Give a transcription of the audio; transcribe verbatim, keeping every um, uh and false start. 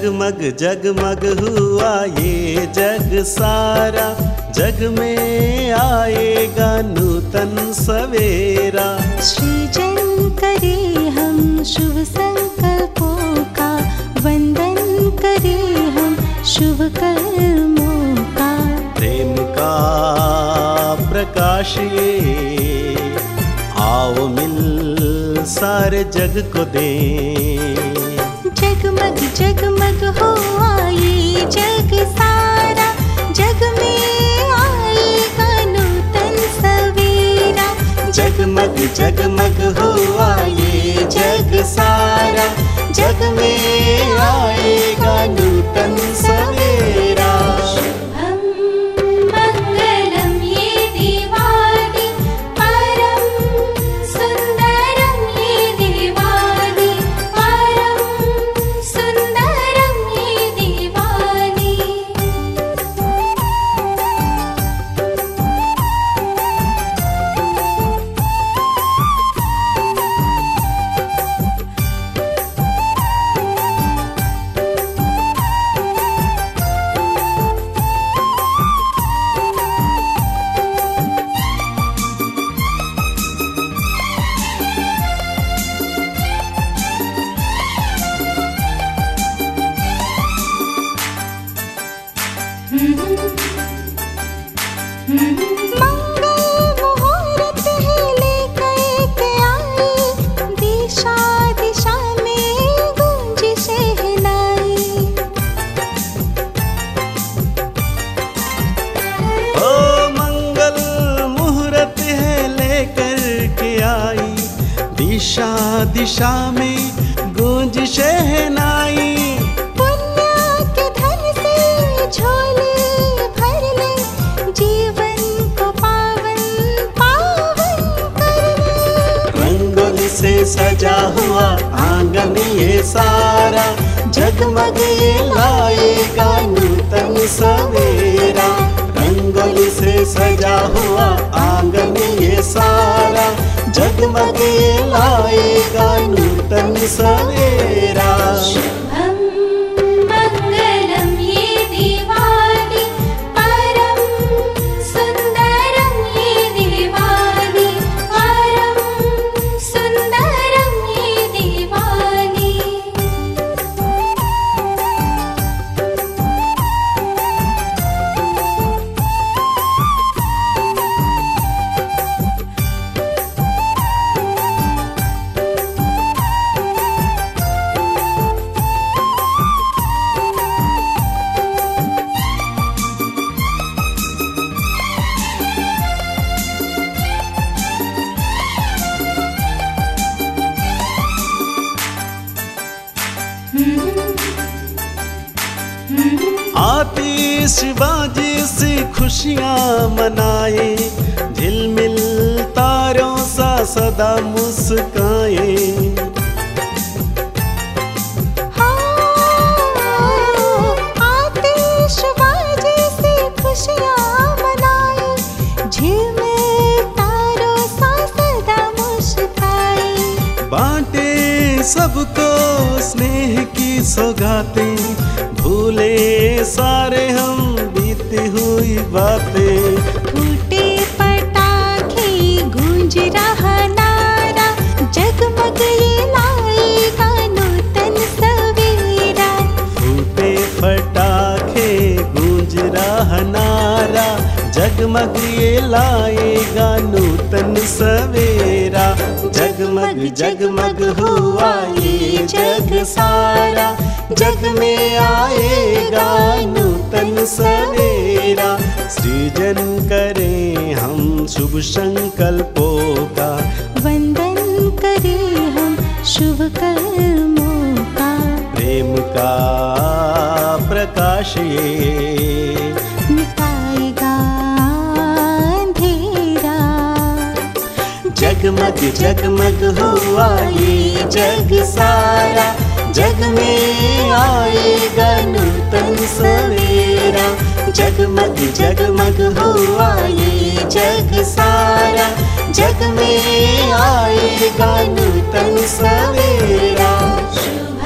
जगमग जगमग हुआ ये जग सारा, जग में आएगा नूतन सवेरा। सृजन करे हम शुभ संकल्पों का, वंदन करे हम शुभ कर्मों का। प्रेम का प्रकाश ये आओ मिल सारे जग को दें। जगमग जगमग हुआ ये जग सारा, जग में आएगा नूतन सवेरा। जगमग जगमग हुआ ये जग सारा, जग में आएगा नूतन सवेरा। शुभम मंगलम ये दिवाली, परम सुंदरम ये दिवाली, परम सुंदरम ये दिवाली। मंगल मुहूर्त है लेकर के आई, दिशा दिशा में गूंज शहनाई। ओ मंगल मुहूर्त है लेकर के आई, दिशा दिशा में गूंज शहनाई। पुण्य के धन से झोली भर ले, जीवन को पावन पावन कर ले। रंगोली से सजा हुआ आंगन ये सारा, जगमग ये लाएगा नूतन सवेरा। रंगोली से सजा हुआ आंगन ये सारा, जगमग ये लाएगा नूतन सवेरा। शुभम मंगलम ये दिवाली, परम सुंदरम ये दिवाली, परम सुंदरम ये दिवाली। आतिशबाजी से खुशियाँ मनाए, झिलमिल तारों सा सदा मुस्काए। आतिशबाजी से खुशियाँ मनाए, झिलमिल तारों सा सदा मुस्काए। बांटे सबको स्नेह की सौगातें, भूले सारे हम बीती हुई बातें। फूटे पटाखे गूंज रहा नारा, जगमग ये लाएगा नूतन सवेरा। फूटे पटाखे गूंज रहा नारा, जगमग ये लाएगा नूतन सवेरा। जगमग जगमग हुआ ये जग सारा, जग में आएगा नूतन सवेरा। सृजन करें हम शुभ संकल्पों का, वंदन करें हम शुभ कर्मों का। प्रेम का प्रकाश ये मिटाएगा अंधेरा। जगमग जगमग हुआ ये जग सारा, जग में आएगा नूतन सवेरा। जगमग जगमग हुआ ये जग सारा, जग में आएगा नूतन सवेरा।